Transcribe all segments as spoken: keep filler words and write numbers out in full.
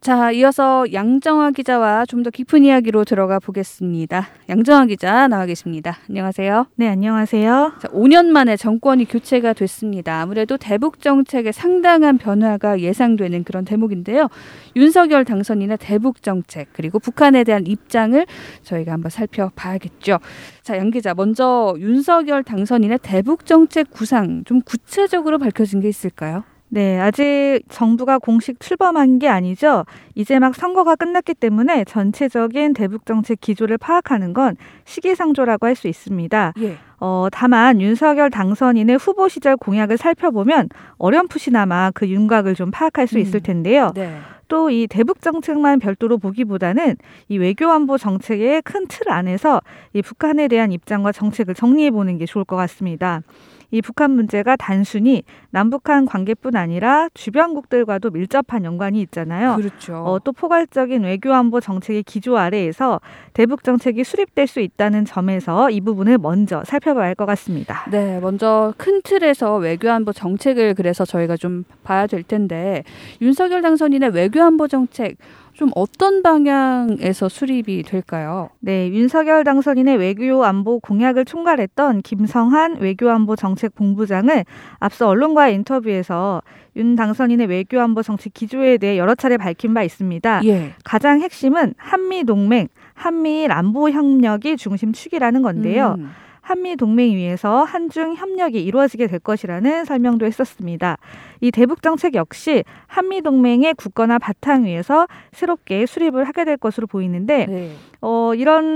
자, 이어서 양정화 기자와 좀 더 깊은 이야기로 들어가 보겠습니다. 양정화 기자 나와 계십니다. 안녕하세요. 네, 안녕하세요. 자, 오 년 만에 정권이 교체가 됐습니다. 아무래도 대북 정책에 상당한 변화가 예상되는 그런 대목인데요. 윤석열 당선인의 대북 정책 그리고 북한에 대한 입장을 저희가 한번 살펴봐야겠죠. 자, 양 기자, 먼저 윤석열 당선인의 대북 정책 구상 좀 구체적으로 밝혀진 게 있을까요? 네, 아직 정부가 공식 출범한 게 아니죠. 이제 막 선거가 끝났기 때문에 전체적인 대북 정책 기조를 파악하는 건 시기상조라고 할 수 있습니다. 예. 어, 다만 윤석열 당선인의 후보 시절 공약을 살펴보면 어렴풋이나마 그 윤곽을 좀 파악할 수 있을 텐데요. 음, 네. 또 이 대북 정책만 별도로 보기보다는 이 외교안보 정책의 큰 틀 안에서 이 북한에 대한 입장과 정책을 정리해 보는 게 좋을 것 같습니다. 이 북한 문제가 단순히 남북한 관계뿐 아니라 주변국들과도 밀접한 연관이 있잖아요. 그렇죠. 어, 또 포괄적인 외교안보 정책의 기조 아래에서 대북 정책이 수립될 수 있다는 점에서 이 부분을 먼저 살펴봐야 할 것 같습니다. 네, 먼저 큰 틀에서 외교안보 정책을 그래서 저희가 좀 봐야 될 텐데 윤석열 당선인의 외교안보 정책 좀 어떤 방향에서 수립이 될까요? 네, 윤석열 당선인의 외교안보 공약을 총괄했던 김성한 외교안보 정책 본부장은 앞서 언론과의 인터뷰에서 윤 당선인의 외교안보 정책 기조에 대해 여러 차례 밝힌 바 있습니다. 예. 가장 핵심은 한미동맹, 한미일 안보협력이 중심축이라는 건데요. 음. 한미동맹 위에서 한중 협력이 이루어지게 될 것이라는 설명도 했었습니다. 이 대북 정책 역시 한미동맹의 굳건한 바탕 위에서 새롭게 수립을 하게 될 것으로 보이는데 네. 어,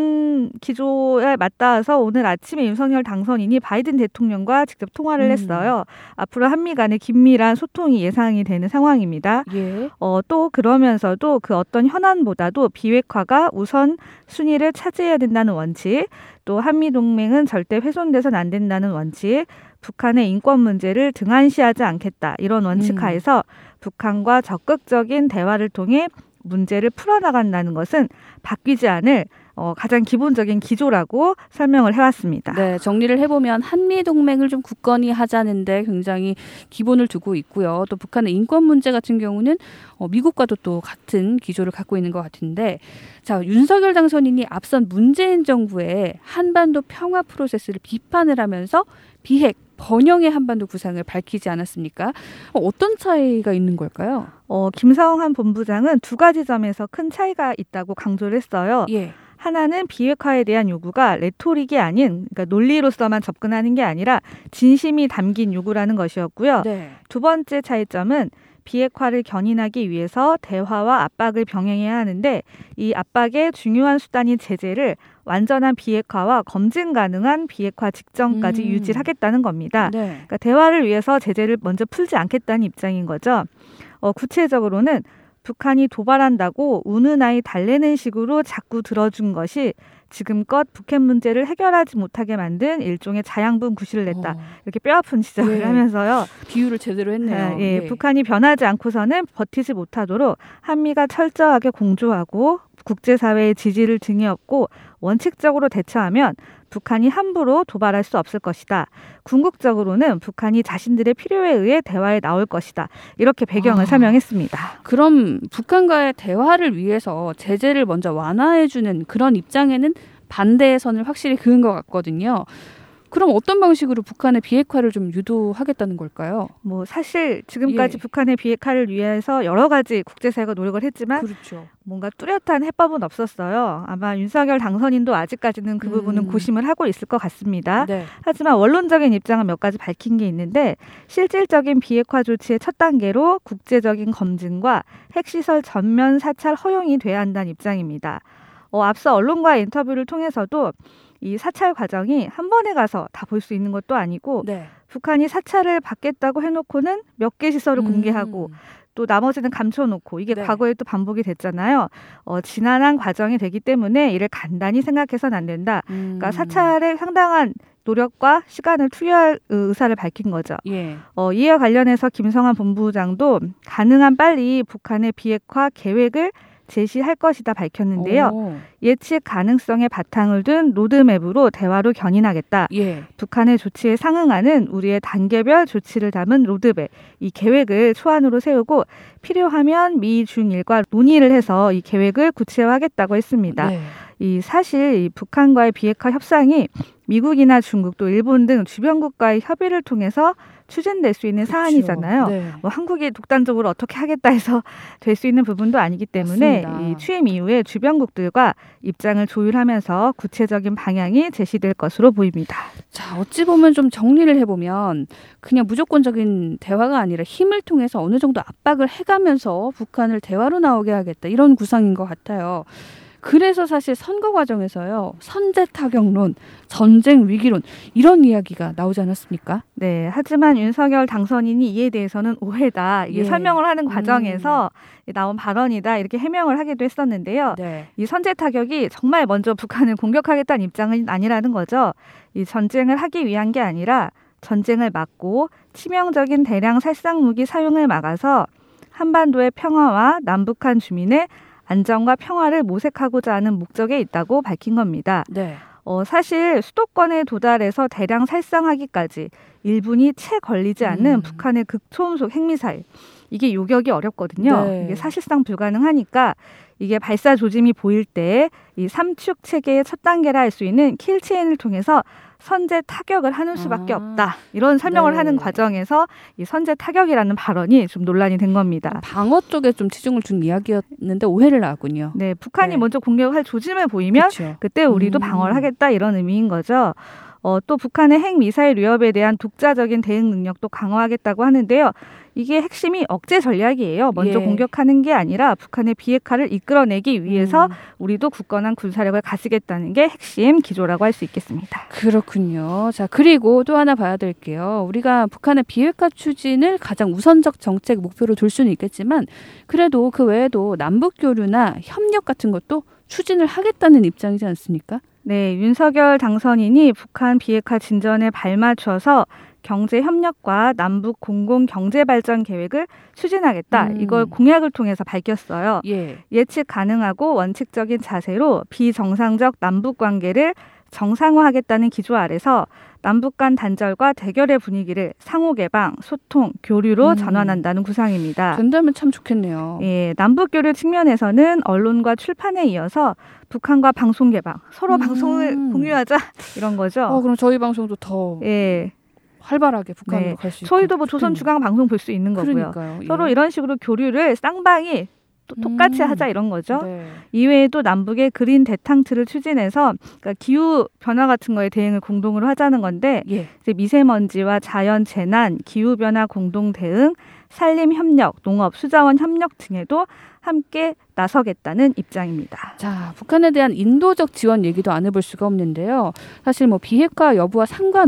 이런 기조에 맞닿아서 오늘 아침에 윤석열 당선인이 바이든 대통령과 직접 통화를 음. 했어요. 앞으로 한미 간의 긴밀한 소통이 예상이 되는 상황입니다. 예. 어, 또 그러면서도 그 어떤 현안보다도 비핵화가 우선 순위를 차지해야 된다는 원칙, 또 한미동맹은 절대 훼손돼서는 안 된다는 원칙, 북한의 인권 문제를 등한시하지 않겠다. 이런 원칙 음. 하에서 북한과 적극적인 대화를 통해 문제를 풀어나간다는 것은 바뀌지 않을 어, 가장 기본적인 기조라고 설명을 해왔습니다. 네, 정리를 해보면 한미동맹을 좀 굳건히 하자는데 굉장히 기본을 두고 있고요. 또 북한의 인권 문제 같은 경우는 어, 미국과도 또 같은 기조를 갖고 있는 것 같은데 자, 윤석열 당선인이 앞선 문재인 정부의 한반도 평화 프로세스를 비판을 하면서 비핵, 번영의 한반도 구상을 밝히지 않았습니까? 어, 어떤 차이가 있는 걸까요? 어, 김성한 본부장은 두 가지 점에서 큰 차이가 있다고 강조를 했어요. 예. 하나는 비핵화에 대한 요구가 레토릭이 아닌 그러니까 논리로서만 접근하는 게 아니라 진심이 담긴 요구라는 것이었고요. 네. 두 번째 차이점은 비핵화를 견인하기 위해서 대화와 압박을 병행해야 하는데 이 압박의 중요한 수단인 제재를 완전한 비핵화와 검증 가능한 비핵화 직전까지 음. 유지하겠다는 겁니다. 네. 그러니까 대화를 위해서 제재를 먼저 풀지 않겠다는 입장인 거죠. 어, 구체적으로는 북한이 도발한다고 우는 아이 달래는 식으로 자꾸 들어준 것이 지금껏 북핵 문제를 해결하지 못하게 만든 일종의 자양분 구실을 냈다. 어. 이렇게 뼈아픈 지적을 예. 하면서요. 비유를 제대로 했네요. 예, 예, 네. 북한이 변하지 않고서는 버티지 못하도록 한미가 철저하게 공조하고 국제사회의 지지를 등에 업고 원칙적으로 대처하면 북한이 함부로 도발할 수 없을 것이다. 궁극적으로는 북한이 자신들의 필요에 의해 대화에 나올 것이다. 이렇게 배경을 아. 설명했습니다. 그럼 북한과의 대화를 위해서 제재를 먼저 완화해주는 그런 입장에는 반대의 선을 확실히 그은 것 같거든요. 그럼 어떤 방식으로 북한의 비핵화를 좀 유도하겠다는 걸까요? 뭐 사실 지금까지 예. 북한의 비핵화를 위해서 여러 가지 국제사회가 노력을 했지만 그렇죠. 뭔가 뚜렷한 해법은 없었어요. 아마 윤석열 당선인도 아직까지는 그 부분은 음. 고심을 하고 있을 것 같습니다. 네. 하지만 원론적인 입장은 몇 가지 밝힌 게 있는데 실질적인 비핵화 조치의 첫 단계로 국제적인 검증과 핵시설 전면 사찰 허용이 돼야 한다는 입장입니다. 어, 앞서 언론과의 인터뷰를 통해서도 이 사찰 과정이 한 번에 가서 다 볼 수 있는 것도 아니고 네. 북한이 사찰을 받겠다고 해놓고는 몇 개 시설을 음. 공개하고 또 나머지는 감춰놓고 이게 네. 과거에 또 반복이 됐잖아요. 어, 지난한 과정이 되기 때문에 이를 간단히 생각해서는 안 된다. 음. 그러니까 사찰에 상당한 노력과 시간을 투여할 의사를 밝힌 거죠. 예. 어, 이와 관련해서 김성한 본부장도 가능한 빨리 북한의 비핵화 계획을 제시할 것이다 밝혔는데요. 오. 예측 가능성에 바탕을 둔 로드맵으로 대화로 견인하겠다. 예. 북한의 조치에 상응하는 우리의 단계별 조치를 담은 로드맵, 이 계획을 초안으로 세우고 필요하면 미, 중일과 논의를 해서 이 계획을 구체화하겠다고 했습니다. 네. 이 사실 이 북한과의 비핵화 협상이 미국이나 중국 또 일본 등 주변국과의 협의를 통해서 추진될 수 있는 그쵸. 사안이잖아요. 네. 뭐 한국이 독단적으로 어떻게 하겠다 해서 될 수 있는 부분도 아니기 때문에 맞습니다. 이 취임 이후에 주변국들과 입장을 조율하면서 구체적인 방향이 제시될 것으로 보입니다. 자, 어찌 보면 좀 정리를 해보면 그냥 무조건적인 대화가 아니라 힘을 통해서 어느 정도 압박을 해가면서 북한을 대화로 나오게 하겠다. 이런 구상인 것 같아요. 그래서 사실 선거 과정에서요. 선제 타격론, 전쟁 위기론 이런 이야기가 나오지 않았습니까? 네, 하지만 윤석열 당선인이 이에 대해서는 오해다. 이게 예. 설명을 하는 과정에서 음. 나온 발언이다. 이렇게 해명을 하기도 했었는데요. 네. 이 선제 타격이 정말 먼저 북한을 공격하겠다는 입장은 아니라는 거죠. 이 전쟁을 하기 위한 게 아니라 전쟁을 막고 치명적인 대량 살상 무기 사용을 막아서 한반도의 평화와 남북한 주민의 안정과 평화를 모색하고자 하는 목적에 있다고 밝힌 겁니다. 네. 어, 사실 수도권에 도달해서 대량 살상하기까지 일 분이 채 걸리지 않는 음. 북한의 극초음속 핵미사일. 이게 요격이 어렵거든요. 네. 이게 사실상 불가능하니까 이게 발사 조짐이 보일 때 이 삼축 체계의 첫 단계라 할 수 있는 킬체인을 통해서 선제 타격을 하는 수밖에 아. 없다. 이런 설명을 네. 하는 과정에서 이 선제 타격이라는 발언이 좀 논란이 된 겁니다. 방어 쪽에 좀 치중을 준 이야기였는데 오해를 하군요. 네, 북한이 네. 먼저 공격할 조짐을 보이면 그쵸. 그때 우리도 음. 방어를 하겠다 이런 의미인 거죠. 어, 또 북한의 핵미사일 위협에 대한 독자적인 대응 능력도 강화하겠다고 하는데요. 이게 핵심이 억제 전략이에요. 먼저 예. 공격하는 게 아니라 북한의 비핵화를 이끌어내기 위해서 음. 우리도 굳건한 군사력을 가지겠다는 게 핵심 기조라고 할 수 있겠습니다. 그렇군요. 자, 그리고 또 하나 봐야 될게요. 우리가 북한의 비핵화 추진을 가장 우선적 정책 목표로 둘 수는 있겠지만 그래도 그 외에도 남북 교류나 협력 같은 것도 추진을 하겠다는 입장이지 않습니까? 네, 윤석열 당선인이 북한 비핵화 진전에 발맞춰서 경제 협력과 남북 공공 경제 발전 계획을 추진하겠다. 음. 이걸 공약을 통해서 밝혔어요. 예. 예측 가능하고 원칙적인 자세로 비정상적 남북 관계를 정상화하겠다는 기조 아래서 남북 간 단절과 대결의 분위기를 상호 개방, 소통, 교류로 음. 전환한다는 구상입니다. 된다면 참 좋겠네요. 예, 남북 교류 측면에서는 언론과 출판에 이어서 북한과 방송 개방, 서로 음. 방송을 공유하자 이런 거죠. 어, 그럼 저희 방송도 더 예, 활발하게 북한으로 네. 갈 수 있고. 저희도 뭐 조선 중앙 방송 볼 수 있는 거고요. 그러니까요. 예. 서로 이런 식으로 교류를 쌍방이 또 똑같이 음. 하자 이런 거죠. 네. 이외에도 남북의 그린 대탕트를 추진해서 그러니까 기후 변화 같은 거에 대응을 공동으로 하자는 건데 예. 이제 미세먼지와 자연 재난, 기후 변화 공동 대응, 산림 협력, 농업, 수자원 협력 등에도 함께 나서겠다는 입장입니다. 자, 북한에 대한 인도적 지원 얘기도 안 해볼 수가 없는데요. 사실 뭐 비핵화 여부와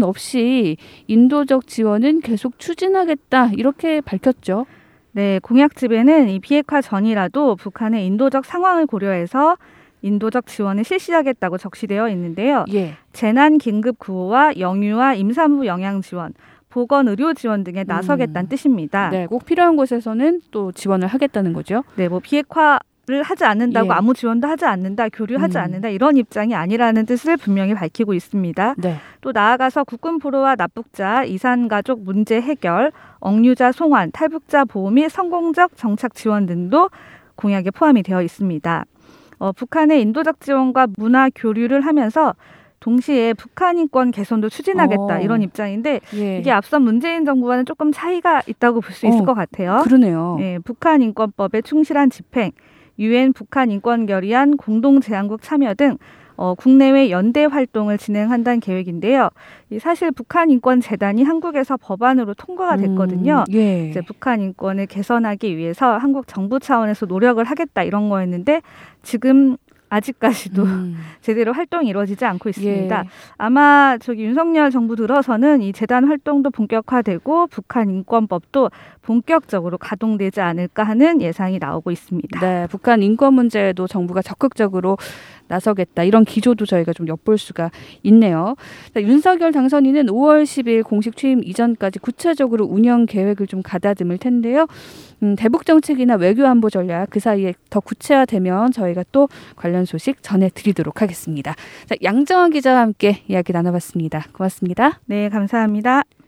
상관없이 인도적 지원은 계속 추진하겠다 이렇게 밝혔죠. 네, 공약집에는 이 비핵화 전이라도 북한의 인도적 상황을 고려해서 인도적 지원을 실시하겠다고 적시되어 있는데요. 예. 재난 긴급 구호와 영유아 임산부 영양 지원, 보건 의료 지원 등에 나서겠다는 음. 뜻입니다. 네, 꼭 필요한 곳에서는 또 지원을 하겠다는 거죠. 네, 뭐 비핵화를 하지 않는다고 예. 아무 지원도 하지 않는다, 교류하지 음. 않는다 이런 입장이 아니라는 뜻을 분명히 밝히고 있습니다. 네. 또 나아가서 국군 포로와 납북자, 이산 가족 문제 해결, 억류자 송환, 탈북자 보호 및 성공적 정착 지원 등도 공약에 포함이 되어 있습니다. 어, 북한의 인도적 지원과 문화 교류를 하면서 동시에 북한 인권 개선도 추진하겠다 어. 이런 입장인데 예. 이게 앞선 문재인 정부와는 조금 차이가 있다고 볼 수 있을 어, 것 같아요. 그러네요. 예, 북한 인권법의 충실한 집행, 유엔 북한 인권 결의안 공동 제안국 참여 등 어, 국내외 연대 활동을 진행한다는 계획인데요. 이 사실 북한 인권 재단이 한국에서 법안으로 통과가 됐거든요. 음, 예. 이제 북한 인권을 개선하기 위해서 한국 정부 차원에서 노력을 하겠다 이런 거였는데 지금 아직까지도 음. 제대로 활동이 이루어지지 않고 있습니다. 예. 아마 저기 윤석열 정부 들어서는 이 재단 활동도 본격화되고 북한 인권법도 본격적으로 가동되지 않을까 하는 예상이 나오고 있습니다. 네, 북한 인권 문제에도 정부가 적극적으로 나서겠다 이런 기조도 저희가 좀 엿볼 수가 있네요. 자, 윤석열 당선인은 오월 십일 공식 취임 이전까지 구체적으로 운영 계획을 좀 가다듬을 텐데요. 음, 대북 정책이나 외교 안보 전략 그 사이에 더 구체화되면 저희가 또 관련 소식 전해드리도록 하겠습니다. 자, 양정원 기자와 함께 이야기 나눠봤습니다. 고맙습니다. 네, 감사합니다.